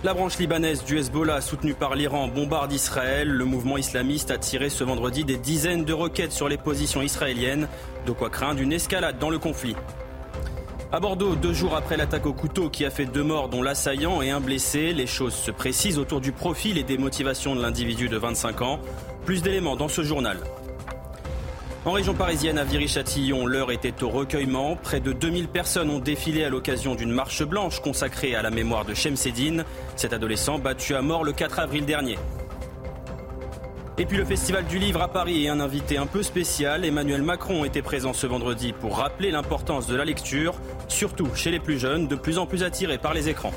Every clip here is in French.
La branche libanaise du Hezbollah, soutenue par l'Iran, bombarde Israël. Le mouvement islamiste a tiré ce vendredi des dizaines de roquettes sur les positions israéliennes. De quoi craindre une escalade dans le conflit. À Bordeaux, 2 jours après l'attaque au couteau qui a fait 2 morts, dont l'assaillant et un blessé, les choses se précisent autour du profil et des motivations de l'individu de 25 ans. Plus d'éléments dans ce journal. En région parisienne, à Viry-Châtillon, l'heure était au recueillement. Près de 2000 personnes ont défilé à l'occasion d'une marche blanche consacrée à la mémoire de Chemseddine, cet adolescent battu à mort le 4 avril dernier. Et puis le Festival du Livre à Paris et un invité un peu spécial. Emmanuel Macron était présent ce vendredi pour rappeler l'importance de la lecture, surtout chez les plus jeunes, de plus en plus attirés par les écrans.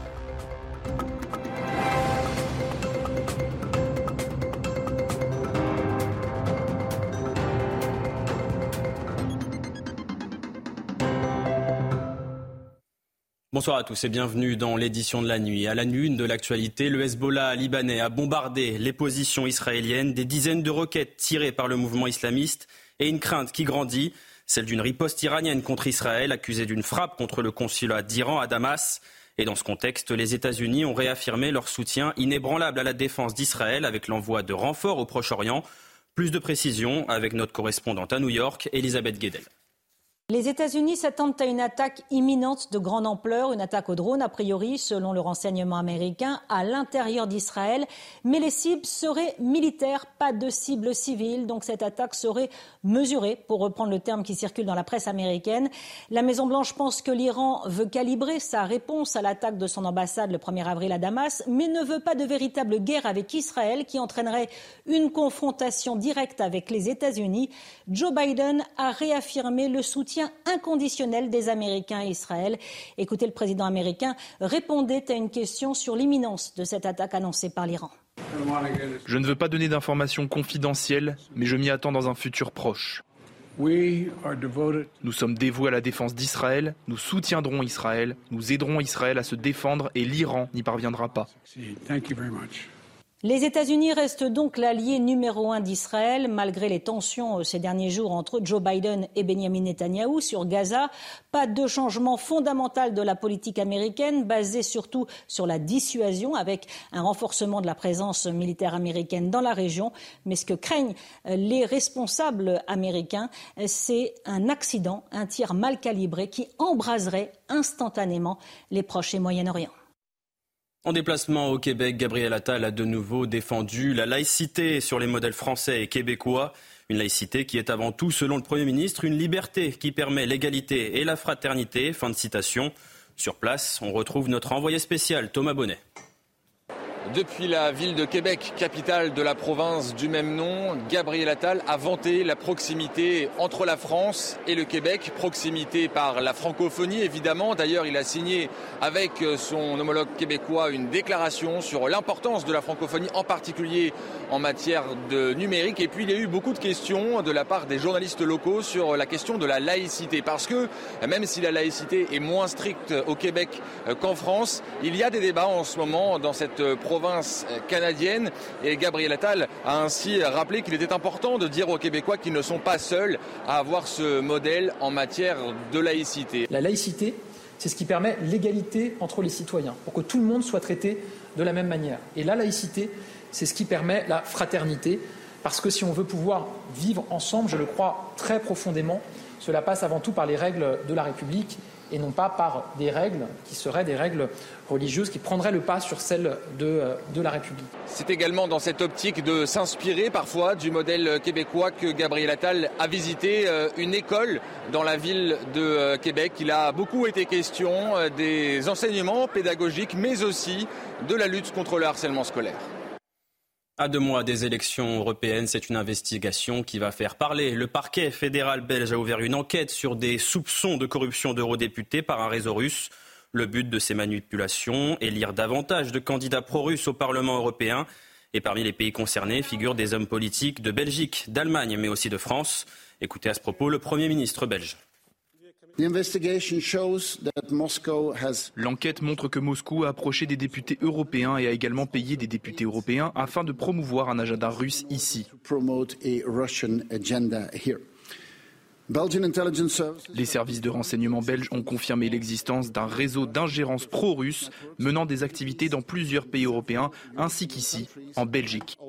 Bonsoir à tous et bienvenue dans l'édition de la nuit. À la une de l'actualité, le Hezbollah libanais a bombardé les positions israéliennes, des dizaines de roquettes tirées par le mouvement islamiste et une crainte qui grandit, celle d'une riposte iranienne contre Israël, accusée d'une frappe contre le consulat d'Iran à Damas. Et dans ce contexte, les États-Unis ont réaffirmé leur soutien inébranlable à la défense d'Israël avec l'envoi de renforts au Proche-Orient. Plus de précisions avec notre correspondante à New York, Elisabeth Guedel. Les États-Unis s'attendent à une attaque imminente de grande ampleur, une attaque au drone a priori, selon le renseignement américain, à l'intérieur d'Israël. Mais les cibles seraient militaires, pas de cibles civiles. Donc cette attaque serait mesurée, pour reprendre le terme qui circule dans la presse américaine. La Maison-Blanche pense que l'Iran veut calibrer sa réponse à l'attaque de son ambassade le 1er avril à Damas, mais ne veut pas de véritable guerre avec Israël qui entraînerait une confrontation directe avec les États-Unis. Joe Biden a réaffirmé le soutien inconditionnel des Américains à Israël. Écoutez, le président américain répondait à une question sur l'imminence de cette attaque annoncée par l'Iran. Je ne veux pas donner d'informations confidentielles, mais je m'y attends dans un futur proche. Nous sommes dévoués à la défense d'Israël, nous soutiendrons Israël, nous aiderons Israël à se défendre et l'Iran n'y parviendra pas. Les États-Unis restent donc l'allié numéro 1 d'Israël, malgré les tensions ces derniers jours entre Joe Biden et Benjamin Netanyahou sur Gaza. Pas de changement fondamental de la politique américaine, basée surtout sur la dissuasion, avec un renforcement de la présence militaire américaine dans la région. Mais ce que craignent les responsables américains, c'est un accident, un tir mal calibré qui embraserait instantanément les Proches et Moyen-Orient. En déplacement au Québec, Gabriel Attal a de nouveau défendu la laïcité sur les modèles français et québécois. Une laïcité qui est avant tout, selon le Premier ministre, une liberté qui permet l'égalité et la fraternité. Fin de citation. Sur place, on retrouve notre envoyé spécial, Thomas Bonnet. Depuis la ville de Québec, capitale de la province du même nom, Gabriel Attal a vanté la proximité entre la France et le Québec. Proximité par la francophonie, évidemment. D'ailleurs, il a signé avec son homologue québécois une déclaration sur l'importance de la francophonie, en particulier en matière de numérique. Et puis, il y a eu beaucoup de questions de la part des journalistes locaux sur la question de la laïcité. Parce que, même si la laïcité est moins stricte au Québec qu'en France, il y a des débats en ce moment dans cette province canadienne, et Gabriel Attal a ainsi rappelé qu'il était important de dire aux Québécois qu'ils ne sont pas seuls à avoir ce modèle en matière de laïcité. La laïcité, c'est ce qui permet l'égalité entre les citoyens, pour que tout le monde soit traité de la même manière. Et la laïcité, c'est ce qui permet la fraternité, parce que si on veut pouvoir vivre ensemble, je le crois très profondément, cela passe avant tout par les règles de la République et non pas par des règles qui seraient des règles religieuses qui prendraient le pas sur celles de la République. C'est également dans cette optique de s'inspirer parfois du modèle québécois que Gabriel Attal a visité une école dans la ville de Québec. Il a beaucoup été question des enseignements pédagogiques, mais aussi de la lutte contre le harcèlement scolaire. À 2 mois des élections européennes, c'est une investigation qui va faire parler. Le parquet fédéral belge a ouvert une enquête sur des soupçons de corruption d'eurodéputés par un réseau russe. Le but de ces manipulations, élire davantage de candidats pro-russes au Parlement européen. Et parmi les pays concernés figurent des hommes politiques de Belgique, d'Allemagne, mais aussi de France. Écoutez à ce propos le Premier ministre belge. L'enquête montre que Moscou a approché des députés européens et a également payé des députés européens afin de promouvoir un agenda russe ici. Les services de renseignement belges ont confirmé l'existence d'un réseau d'ingérence pro-russe menant des activités dans plusieurs pays européens ainsi qu'ici, en Belgique.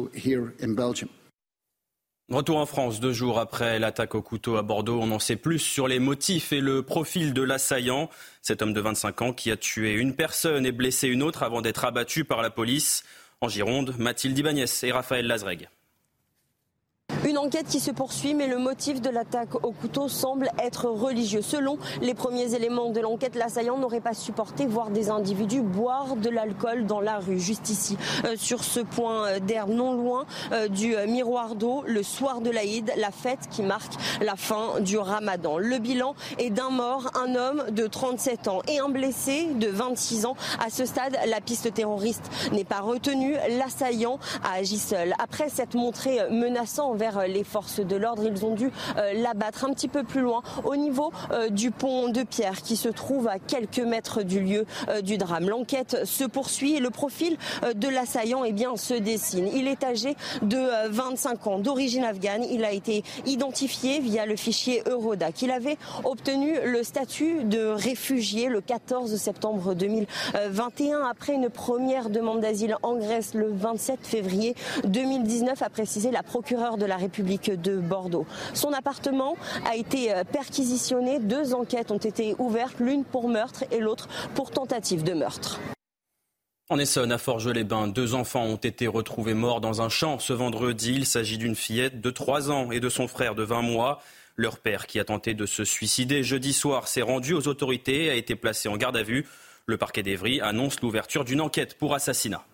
Retour en France, 2 jours après l'attaque au couteau à Bordeaux. On en sait plus sur les motifs et le profil de l'assaillant. Cet homme de 25 ans qui a tué une personne et blessé une autre avant d'être abattu par la police. En Gironde, Mathilde Ibanez et Raphaël Lazreg. Une enquête qui se poursuit, mais le motif de l'attaque au couteau semble être religieux. Selon les premiers éléments de l'enquête, l'assaillant n'aurait pas supporté voir des individus boire de l'alcool dans la rue, juste ici, sur ce point d'herbe, non loin du miroir d'eau, le soir de l'Aïd, la fête qui marque la fin du Ramadan. Le bilan est d'un mort, un homme de 37 ans et un blessé de 26 ans. À ce stade, la piste terroriste n'est pas retenue. L'assaillant a agi seul. Après s'être montré menaçant envers les forces de l'ordre, ils ont dû l'abattre un petit peu plus loin au niveau du pont de Pierre qui se trouve à quelques mètres du lieu du drame. L'enquête se poursuit et le profil de l'assaillant se dessine. Il est âgé de 25 ans, d'origine afghane. Il a été identifié via le fichier Eurodac. Il avait obtenu le statut de réfugié le 14 septembre 2021 après une première demande d'asile en Grèce le 27 février 2019, a précisé la procureure de la République de Bordeaux. Son appartement a été perquisitionné. 2 enquêtes ont été ouvertes, l'une pour meurtre et l'autre pour tentative de meurtre. En Essonne, à Forges-les-Bains, 2 enfants ont été retrouvés morts dans un champ ce vendredi. Il s'agit d'une fillette de 3 ans et de son frère de 20 mois. Leur père, qui a tenté de se suicider jeudi soir, s'est rendu aux autorités et a été placé en garde à vue. Le parquet d'Évry annonce l'ouverture d'une enquête pour assassinat.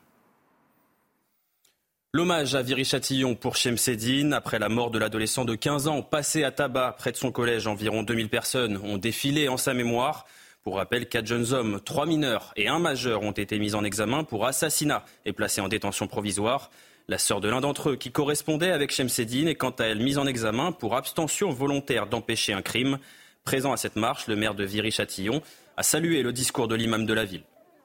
L'hommage à Viry-Châtillon pour Shemseddine. Après la mort de l'adolescent de 15 ans passé à tabac près de son collège, environ 2000 personnes ont défilé en sa mémoire. Pour rappel, 4 jeunes hommes, 3 mineurs et 1 majeur ont été mis en examen pour assassinat et placés en détention provisoire. La sœur de l'un d'entre eux, qui correspondait avec Shemseddine, est quant à elle mise en examen pour abstention volontaire d'empêcher un crime. Présent à cette marche, le maire de Viry-Châtillon a salué le discours de l'imam de la ville.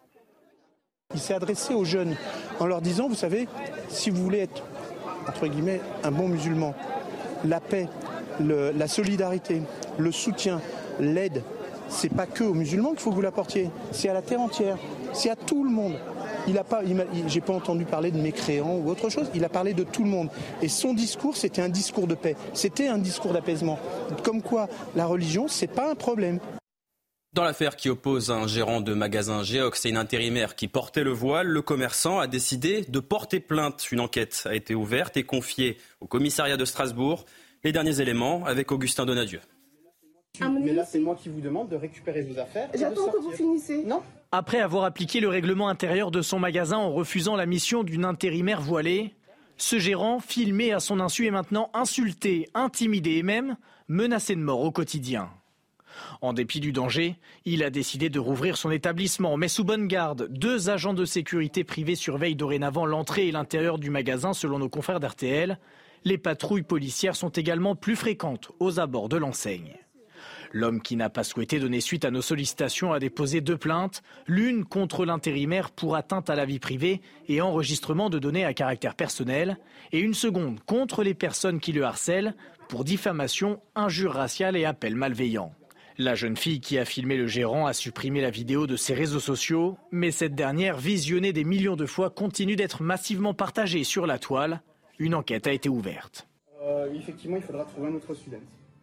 Il s'est adressé aux jeunes en leur disant, vous savez, si vous voulez être, entre guillemets, un bon musulman, la paix, la solidarité, le soutien, l'aide, c'est pas que aux musulmans qu'il faut que vous l'apportiez, c'est à la terre entière, c'est à tout le monde. J'ai pas entendu parler de mécréants ou autre chose, il a parlé de tout le monde. Et son discours, c'était un discours de paix, c'était un discours d'apaisement. Comme quoi, la religion, c'est pas un problème. Dans l'affaire qui oppose un gérant de magasin Geox et une intérimaire qui portait le voile, le commerçant a décidé de porter plainte. Une enquête a été ouverte et confiée au commissariat de Strasbourg. Les derniers éléments avec Augustin Donadieu. Mais là, c'est moi qui vous demande de récupérer vos affaires. J'attends que vous finissiez. Non. Après avoir appliqué le règlement intérieur de son magasin en refusant la mission d'une intérimaire voilée, ce gérant, filmé à son insu, est maintenant insulté, intimidé et même menacé de mort au quotidien. En dépit du danger, il a décidé de rouvrir son établissement. Mais sous bonne garde, 2 agents de sécurité privés surveillent dorénavant l'entrée et l'intérieur du magasin selon nos confrères d'RTL. Les patrouilles policières sont également plus fréquentes aux abords de l'enseigne. L'homme qui n'a pas souhaité donner suite à nos sollicitations a déposé 2 plaintes, l'une contre l'intérimaire pour atteinte à la vie privée et enregistrement de données à caractère personnel, et une seconde contre les personnes qui le harcèlent pour diffamation, injure raciale et appel malveillant. La jeune fille qui a filmé le gérant a supprimé la vidéo de ses réseaux sociaux, mais cette dernière, visionnée des millions de fois, continue d'être massivement partagée sur la toile. Une enquête a été ouverte. Effectivement, il faudra trouver un autre student.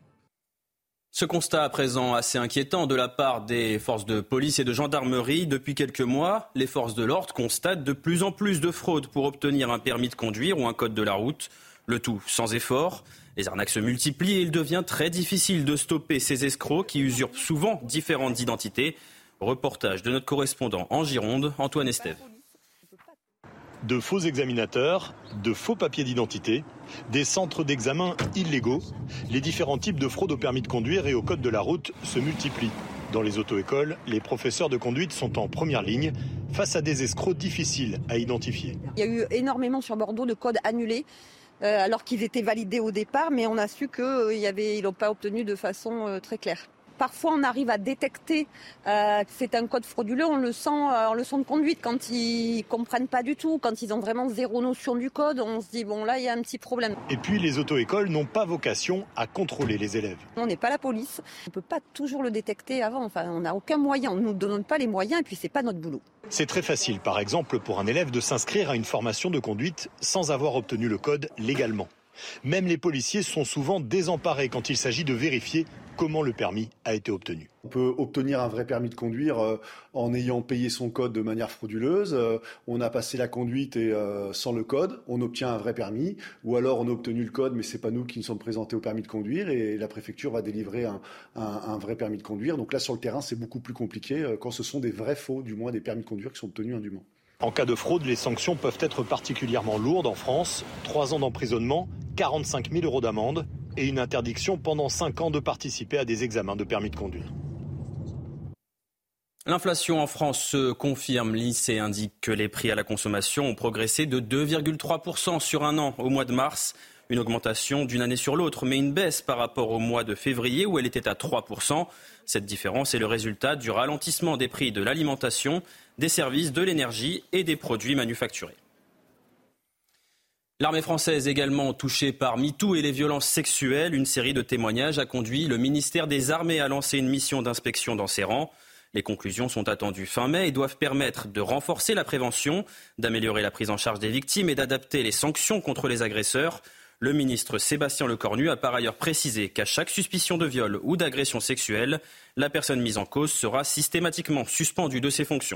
Ce constat à présent assez inquiétant de la part des forces de police et de gendarmerie. Depuis quelques mois, les forces de l'ordre constatent de plus en plus de fraudes pour obtenir un permis de conduire ou un code de la route. Le tout sans effort. Les arnaques se multiplient et il devient très difficile de stopper ces escrocs qui usurpent souvent différentes identités. Reportage de notre correspondant en Gironde, Antoine Estève. De faux examinateurs, de faux papiers d'identité, des centres d'examen illégaux, les différents types de fraudes au permis de conduire et au code de la route se multiplient. Dans les auto-écoles, les professeurs de conduite sont en première ligne face à des escrocs difficiles à identifier. Il y a eu énormément sur Bordeaux de codes annulés. Alors qu'ils étaient validés au départ, mais on a su qu'ils n'ont pas obtenu de façon très claire. Parfois, on arrive à détecter que c'est un code frauduleux, on le sent en leçon de conduite. Quand ils comprennent pas du tout, quand ils ont vraiment zéro notion du code, on se dit bon là, il y a un petit problème. Et puis les auto-écoles n'ont pas vocation à contrôler les élèves. On n'est pas la police, on peut pas toujours le détecter avant. Enfin, on n'a aucun moyen, on nous donne pas les moyens et puis c'est pas notre boulot. C'est très facile, par exemple, pour un élève de s'inscrire à une formation de conduite sans avoir obtenu le code légalement. Même les policiers sont souvent désemparés quand il s'agit de vérifier comment le permis a été obtenu. On peut obtenir un vrai permis de conduire en ayant payé son code de manière frauduleuse. On a passé la conduite et sans le code, on obtient un vrai permis. Ou alors on a obtenu le code, mais c'est pas nous qui nous sommes présentés au permis de conduire et la préfecture va délivrer un vrai permis de conduire. Donc là, sur le terrain, c'est beaucoup plus compliqué quand ce sont des vrais faux, du moins des permis de conduire qui sont obtenus indûment. En cas de fraude, les sanctions peuvent être particulièrement lourdes en France. 3 ans d'emprisonnement, 45 000 € d'amende et une interdiction pendant 5 ans de participer à des examens de permis de conduire. L'inflation en France se confirme. L'INSEE indique que les prix à la consommation ont progressé de 2,3% sur un an au mois de mars. Une augmentation d'une année sur l'autre, mais une baisse par rapport au mois de février où elle était à 3%. Cette différence est le résultat du ralentissement des prix de l'alimentation, des services, de l'énergie et des produits manufacturés. L'armée française également touchée par MeToo et les violences sexuelles. Une série de témoignages a conduit le ministère des Armées à lancer une mission d'inspection dans ses rangs. Les conclusions sont attendues fin mai et doivent permettre de renforcer la prévention, d'améliorer la prise en charge des victimes et d'adapter les sanctions contre les agresseurs. Le ministre Sébastien Lecornu a par ailleurs précisé qu'à chaque suspicion de viol ou d'agression sexuelle, la personne mise en cause sera systématiquement suspendue de ses fonctions.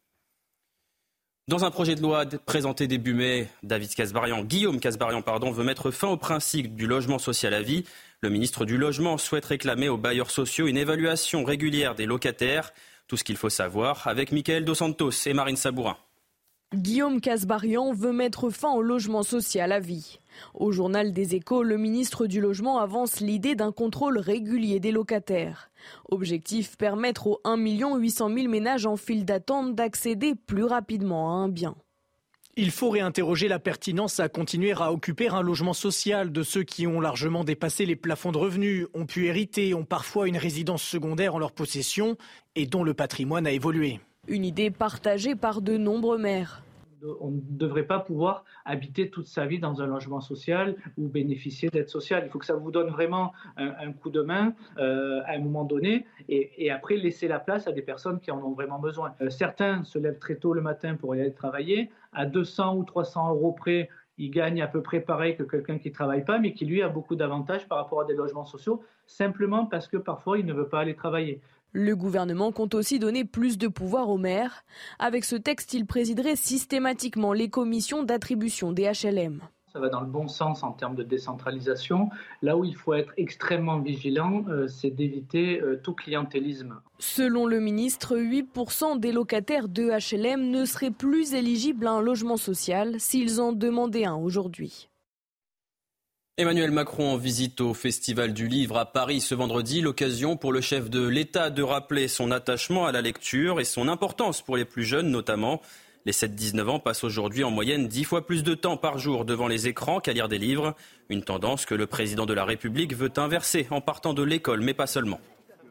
Dans un projet de loi présenté début mai, Guillaume Kasbarian veut mettre fin au principe du logement social à vie. Le ministre du Logement souhaite réclamer aux bailleurs sociaux une évaluation régulière des locataires. Tout ce qu'il faut savoir avec Mickaël Dos Santos et Marine Sabourin. Guillaume Kasbarian veut mettre fin au logement social à vie. Au journal des Échos, le ministre du Logement avance l'idée d'un contrôle régulier des locataires. Objectif, permettre aux 1 800 000 ménages en file d'attente d'accéder plus rapidement à un bien. Il faut réinterroger la pertinence à continuer à occuper un logement social de ceux qui ont largement dépassé les plafonds de revenus, ont pu hériter, ont parfois une résidence secondaire en leur possession et dont le patrimoine a évolué. Une idée partagée par de nombreux maires. On ne devrait pas pouvoir habiter toute sa vie dans un logement social ou bénéficier d'aide sociale. Il faut que ça vous donne vraiment un coup de main à un moment donné et après laisser la place à des personnes qui en ont vraiment besoin. Certains se lèvent très tôt le matin pour y aller travailler. À 200 ou 300 € près, ils gagnent à peu près pareil que quelqu'un qui ne travaille pas, mais qui lui a beaucoup d'avantages par rapport à des logements sociaux, simplement parce que parfois il ne veut pas aller travailler. Le gouvernement compte aussi donner plus de pouvoir aux maires. Avec ce texte, il présiderait systématiquement les commissions d'attribution des HLM. Ça va dans le bon sens en termes de décentralisation. Là où il faut être extrêmement vigilant, c'est d'éviter tout clientélisme. Selon le ministre, 8% des locataires de HLM ne seraient plus éligibles à un logement social s'ils en demandaient un aujourd'hui. Emmanuel Macron en visite au Festival du Livre à Paris ce vendredi, l'occasion pour le chef de l'État de rappeler son attachement à la lecture et son importance pour les plus jeunes notamment. Les 7-19 ans passent aujourd'hui en moyenne 10 fois plus de temps par jour devant les écrans qu'à lire des livres. Une tendance que le président de la République veut inverser en partant de l'école, mais pas seulement.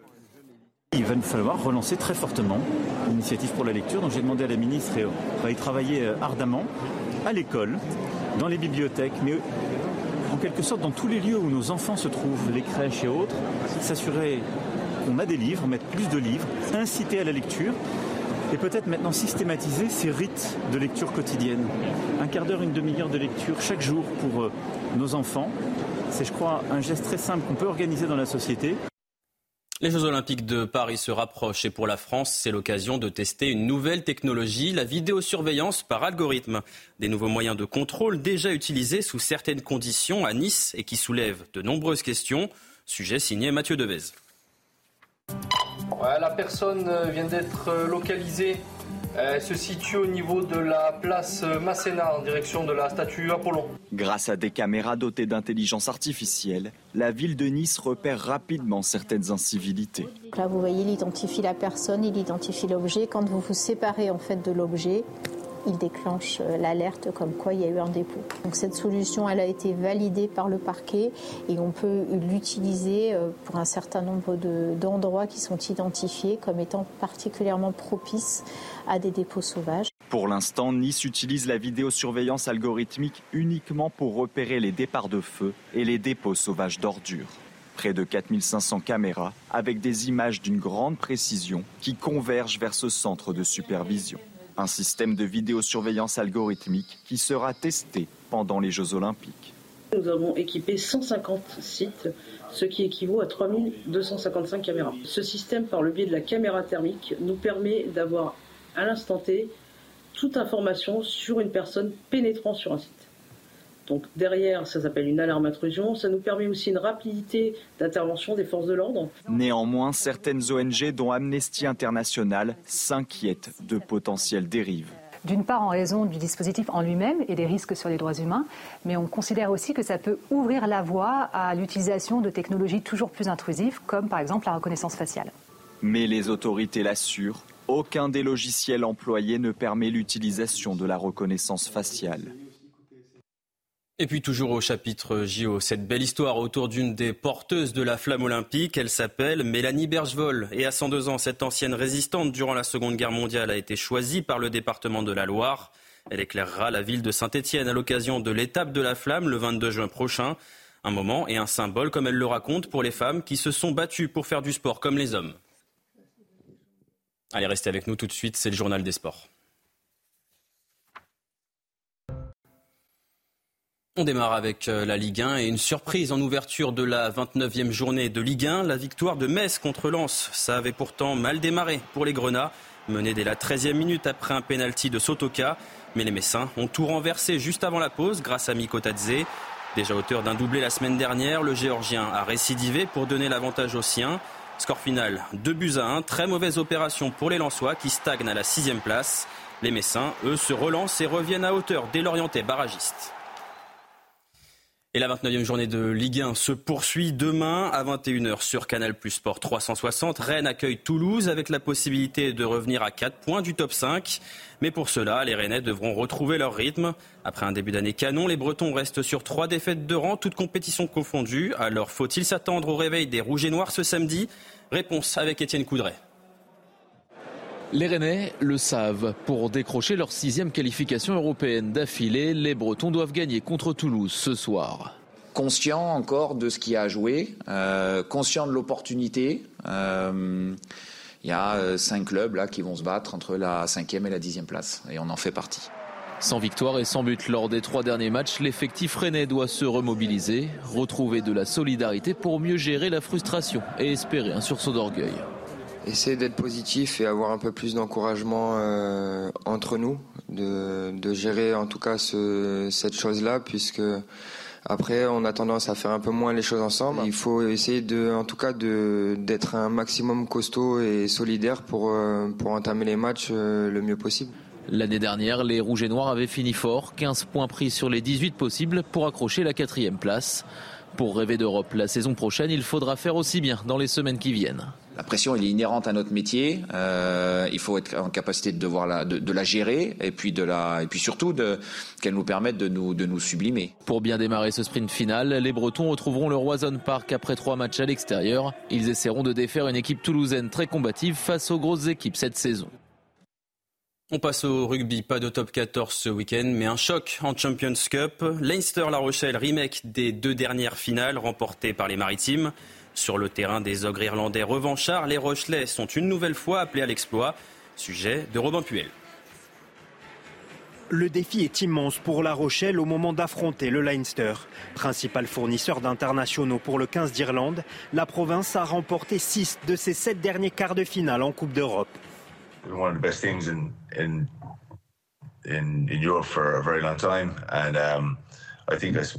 Il va nous falloir relancer très fortement l'initiative pour la lecture. Donc j'ai demandé à la ministre et on va y travailler ardemment à l'école, dans les bibliothèques, mais en quelque sorte dans tous les lieux où nos enfants se trouvent, les crèches et autres, s'assurer qu'on a des livres, mettre plus de livres, inciter à la lecture et peut-être maintenant systématiser ces rites de lecture quotidienne. Un quart d'heure, une demi-heure de lecture chaque jour pour nos enfants. C'est, je crois, un geste très simple qu'on peut organiser dans la société. Les Jeux Olympiques de Paris se rapprochent et pour la France, c'est l'occasion de tester une nouvelle technologie, la vidéosurveillance par algorithme. Des nouveaux moyens de contrôle déjà utilisés sous certaines conditions à Nice et qui soulèvent de nombreuses questions. Sujet signé Mathieu Devez. La personne vient d'être localisée. Elle se situe au niveau de la place Masséna en direction de la statue Apollon. Grâce à des caméras dotées d'intelligence artificielle, la ville de Nice repère rapidement certaines incivilités. Là, vous voyez, il identifie la personne, il identifie l'objet. Quand vous vous séparez en fait de l'objet, il déclenche l'alerte comme quoi il y a eu un dépôt. Donc cette solution, elle a été validée par le parquet et on peut l'utiliser pour un certain nombre d'endroits qui sont identifiés comme étant particulièrement propices à des dépôts sauvages. Pour l'instant, Nice utilise la vidéosurveillance algorithmique uniquement pour repérer les départs de feu et les dépôts sauvages d'ordures. Près de 4500 caméras avec des images d'une grande précision qui convergent vers ce centre de supervision. Un système de vidéosurveillance algorithmique qui sera testé pendant les Jeux Olympiques. Nous avons équipé 150 sites, ce qui équivaut à 3255 caméras. Ce système, par le biais de la caméra thermique, nous permet d'avoir à l'instant T toute information sur une personne pénétrant sur un site. Donc derrière, ça s'appelle une alarme intrusion. Ça nous permet aussi une rapidité d'intervention des forces de l'ordre. Néanmoins, certaines ONG, dont Amnesty International, s'inquiètent de potentielles dérives. D'une part en raison du dispositif en lui-même et des risques sur les droits humains, mais on considère aussi que ça peut ouvrir la voie à l'utilisation de technologies toujours plus intrusives, comme par exemple la reconnaissance faciale. Mais les autorités l'assurent, aucun des logiciels employés ne permet l'utilisation de la reconnaissance faciale. Et puis toujours au chapitre JO, cette belle histoire autour d'une des porteuses de la flamme olympique. Elle s'appelle Mélanie Bergevol et à 102 ans, cette ancienne résistante durant la Seconde Guerre mondiale a été choisie par le département de la Loire. Elle éclairera la ville de Saint-Étienne à l'occasion de l'étape de la flamme le 22 juin prochain. Un moment et un symbole, comme elle le raconte, pour les femmes qui se sont battues pour faire du sport comme les hommes. Allez, restez avec nous tout de suite, c'est le journal des sports. On démarre avec la Ligue 1 et une surprise en ouverture de la 29e journée de Ligue 1. La victoire de Metz contre Lens. Ça avait pourtant mal démarré pour les Grenats, menés dès la 13e minute après un pénalty de Sotoka. Mais les Messins ont tout renversé juste avant la pause grâce à Miko Tadze. Déjà auteur d'un doublé la semaine dernière, le Géorgien a récidivé pour donner l'avantage aux siens. Score final 2-1, très mauvaise opération pour les Lensois qui stagnent à la 6e place. Les Messins, eux, se relancent et reviennent à hauteur dès l'Orientais barragiste. Et la 29e journée de Ligue 1 se poursuit demain à 21h sur Canal+ Sport 360. Rennes accueille Toulouse avec la possibilité de revenir à 4 points du top 5. Mais pour cela, les Rennais devront retrouver leur rythme. Après un début d'année canon, les Bretons restent sur 3 défaites de rang, toutes compétitions confondues. Alors faut-il s'attendre au réveil des Rouges et Noirs ce samedi ? Réponse avec Étienne Coudray. Les Rennais le savent. Pour décrocher leur 6e qualification européenne d'affilée, les Bretons doivent gagner contre Toulouse ce soir. Conscient encore de ce qui a à jouer, conscient de l'opportunité. Il y a 5 clubs là qui vont se battre entre la 5e et la 10e place et on en fait partie. Sans victoire et sans but lors des 3 derniers matchs, l'effectif rennais doit se remobiliser, retrouver de la solidarité pour mieux gérer la frustration et espérer un sursaut d'orgueil. Essayer d'être positif et avoir un peu plus d'encouragement entre nous, de gérer en tout cas cette chose-là, puisque après on a tendance à faire un peu moins les choses ensemble. Il faut essayer d'être un maximum costaud et solidaire pour entamer les matchs le mieux possible. L'année dernière, les Rouges et Noirs avaient fini fort, 15 points pris sur les 18 possibles pour accrocher la 4e place. Pour rêver d'Europe la saison prochaine, il faudra faire aussi bien dans les semaines qui viennent. La pression, elle est inhérente à notre métier. Il faut être en capacité de la gérer et puis surtout qu'elle nous permette de nous sublimer. Pour bien démarrer ce sprint final, les Bretons retrouveront le Roison Park après 3 matchs à l'extérieur. Ils essaieront de défaire une équipe toulousaine très combative face aux grosses équipes cette saison. On passe au rugby, pas de top 14 ce week-end, mais un choc en Champions Cup. Leinster-La Rochelle, remake des 2 dernières finales remportées par les Maritimes. Sur le terrain des ogres irlandais revanchards, les Rochelais sont une nouvelle fois appelés à l'exploit. Sujet de Robin Puel. Le défi est immense pour La Rochelle au moment d'affronter le Leinster. Principal fournisseur d'internationaux pour le 15 d'Irlande, la province a remporté 6 de ses 7 derniers quarts de finale en Coupe d'Europe. One of the best teams in Europe for a very long time, and I think they're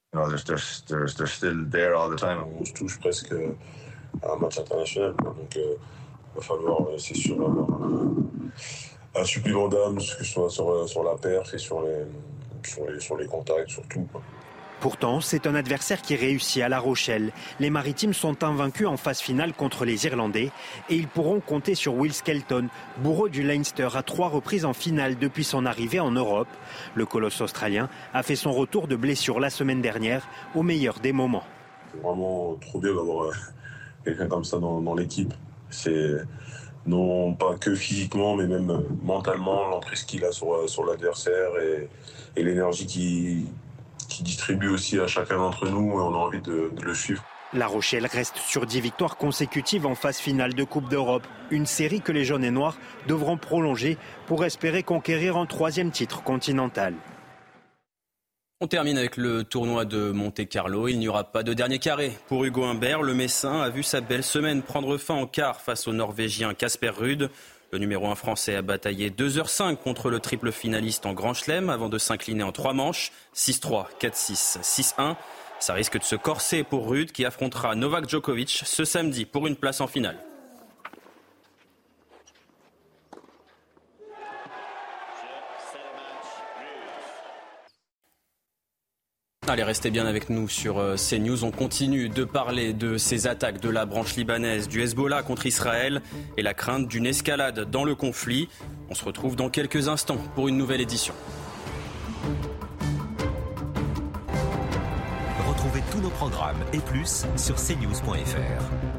still there all the time. On se touche presque à un match international, donc il va falloir, c'est sûr, avoir un supplément d'âme, que ce soit sur la perf et sur les contacts, surtout. Pourtant, c'est un adversaire qui réussit à La Rochelle. Les Maritimes sont invaincus en phase finale contre les Irlandais et ils pourront compter sur Will Skelton, bourreau du Leinster à 3 reprises en finale depuis son arrivée en Europe. Le colosse australien a fait son retour de blessure la semaine dernière au meilleur des moments. C'est vraiment trop bien d'avoir quelqu'un comme ça dans l'équipe. C'est non pas que physiquement mais même mentalement, l'emprise qu'il a sur l'adversaire et l'énergie qui distribue aussi à chacun d'entre nous, et on a envie de le suivre. La Rochelle reste sur 10 victoires consécutives en phase finale de Coupe d'Europe. Une série que les jaunes et noirs devront prolonger pour espérer conquérir un 3e titre continental. On termine avec le tournoi de Monte-Carlo. Il n'y aura pas de dernier carré. Pour Hugo Humbert, le Messin a vu sa belle semaine prendre fin en quart face au Norvégien Casper Ruud. Le numéro 1 français a bataillé 2h05 contre le triple finaliste en Grand Chelem avant de s'incliner en 3 manches, 6-3, 4-6, 6-1. Ça risque de se corser pour Ruud qui affrontera Novak Djokovic ce samedi pour une place en finale. Allez, restez bien avec nous sur CNews. On continue de parler de ces attaques de la branche libanaise du Hezbollah contre Israël et la crainte d'une escalade dans le conflit. On se retrouve dans quelques instants pour une nouvelle édition. Retrouvez tous nos programmes et plus sur cnews.fr.